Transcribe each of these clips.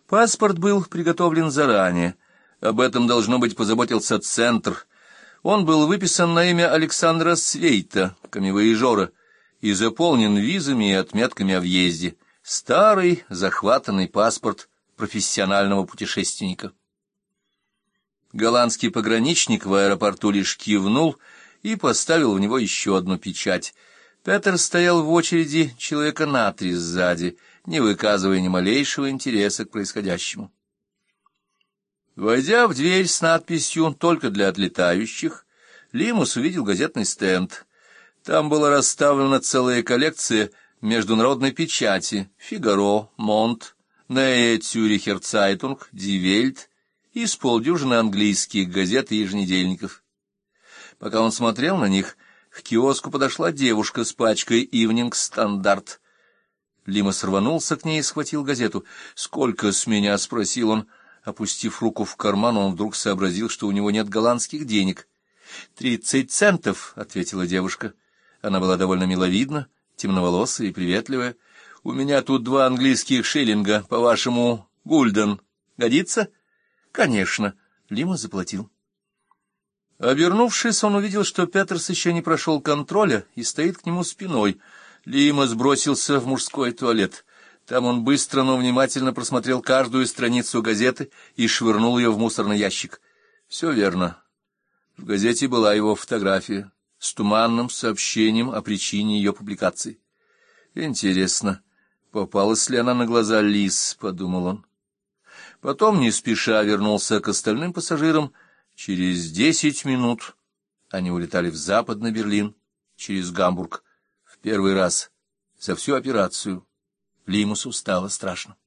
Паспорт был приготовлен заранее. Об этом, должно быть, позаботился Центр. Он был выписан на имя Александра Свейта, камевояжера, и заполнен визами и отметками о въезде. Старый захватанный паспорт профессионального путешественника. Голландский пограничник в аэропорту лишь кивнул и поставил в него еще одну печать. Петер стоял в очереди человека на 3 сзади, не выказывая ни малейшего интереса к происходящему. Войдя в дверь с надписью «Только для отлетающих», Лимус увидел газетный стенд. Там была расставлена целая коллекция международной печати: «Фигаро», «Монт», «Неue Zürcher Zeitung», «Die Welt» и с полдюжины английских газет и еженедельников. Пока он смотрел на них, к киоску подошла девушка с пачкой «Evening Standard». Лимус рванулся к ней и схватил газету. «Сколько с меня?» — спросил он. Опустив руку в карман, он вдруг сообразил, что у него нет голландских денег. 30 центов, — ответила девушка. Она была довольно миловидна, темноволосая и приветливая. У меня тут 2 английских шиллинга, по-вашему, гульден. Годится? Конечно. Лимус заплатил. Обернувшись, он увидел, что Петерс еще не прошел контроля и стоит к нему спиной. Лимус бросился в мужской туалет. Там он быстро, но внимательно просмотрел каждую страницу газеты и швырнул ее в мусорный ящик. Все верно. В газете была его фотография с туманным сообщением о причине ее публикации. Интересно, попалась ли она на глаза Лиз, — подумал он. Потом, не спеша, вернулся к остальным пассажирам. Через 10 минут они улетали в Западный Берлин через Гамбург. В первый раз за всю операцию Лимусу стало страшно.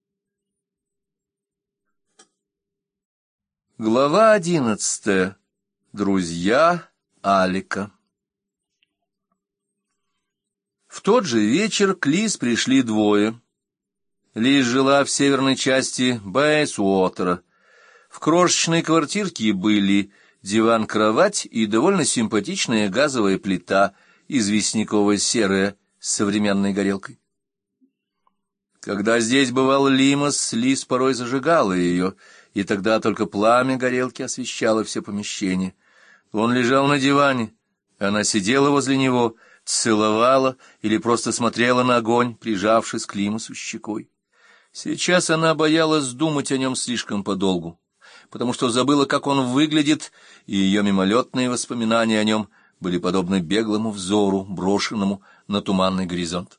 Глава 11. Друзья Алика. В тот же вечер к Лиз пришли 2. Лиз жила в северной части Бейсуотера. В крошечной квартирке были диван-кровать и довольно симпатичная газовая плита, известняково-серая, с современной горелкой. Когда здесь бывал Лимус, Лиз порой зажигала ее, и тогда только пламя горелки освещало все помещение. Он лежал на диване, она сидела возле него, целовала или просто смотрела на огонь, прижавшись к Лимусу щекой. Сейчас она боялась думать о нем слишком подолгу, потому что забыла, как он выглядит, и ее мимолетные воспоминания о нем были подобны беглому взору, брошенному на туманный горизонт.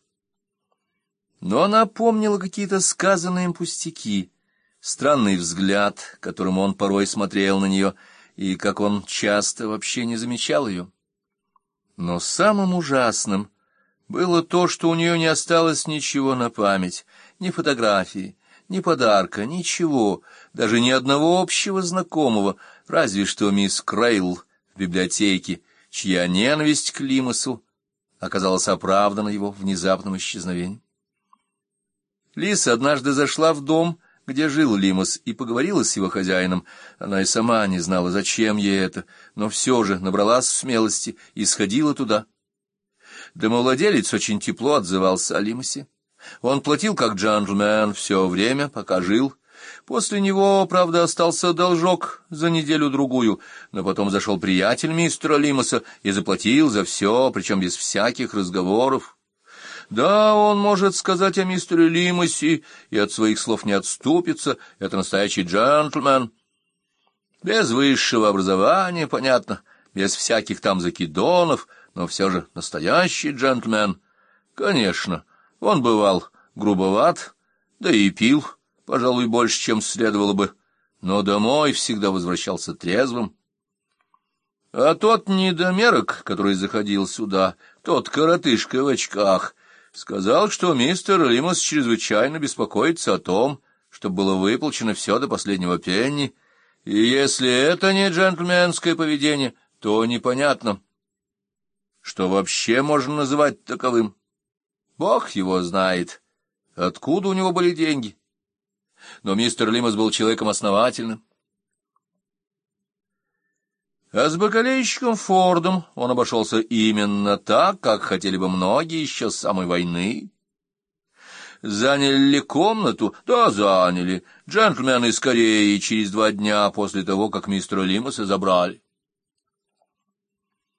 Но она помнила какие-то сказанные им пустяки, странный взгляд, которым он порой смотрел на нее, и как он часто вообще не замечал ее. Но самым ужасным было то, что у нее не осталось ничего на память, ни фотографии, ни подарка, ничего, даже ни одного общего знакомого, разве что мисс Крейл в библиотеке, чья ненависть к Лимусу оказалась оправдана его внезапным исчезновением. Лиз однажды зашла в дом, где жил Лимус, и поговорила с его хозяином. Она и сама не знала, зачем ей это, но все же набралась смелости и сходила туда. Домовладелец очень тепло отзывался о Лимусе. Он платил как джентльмен все время, пока жил. После него, правда, остался должок за неделю-другую, но потом зашел приятель мистера Лимуса и заплатил за все, причем без всяких разговоров. Да, он может сказать о мистере Лимусе и от своих слов не отступится, это настоящий джентльмен. Без высшего образования, понятно, без всяких там закидонов, но все же настоящий джентльмен. Конечно, он бывал грубоват, да и пил, пожалуй, больше, чем следовало бы, но домой всегда возвращался трезвым. А тот недомерок, который заходил сюда, тот коротышка в очках, сказал, что мистер Лимус чрезвычайно беспокоится о том, чтобы было выплачено все до последнего пенни, и если это не джентльменское поведение, то непонятно, что вообще можно называть таковым. Бог его знает, откуда у него были деньги. Но мистер Лимус был человеком основательным. А с бакалейщиком Фордом он обошелся именно так, как хотели бы многие еще с самой войны. Заняли ли комнату? Да, заняли. Джентльмены скорее, через 2 дня после того, как мистера Лимаса забрали.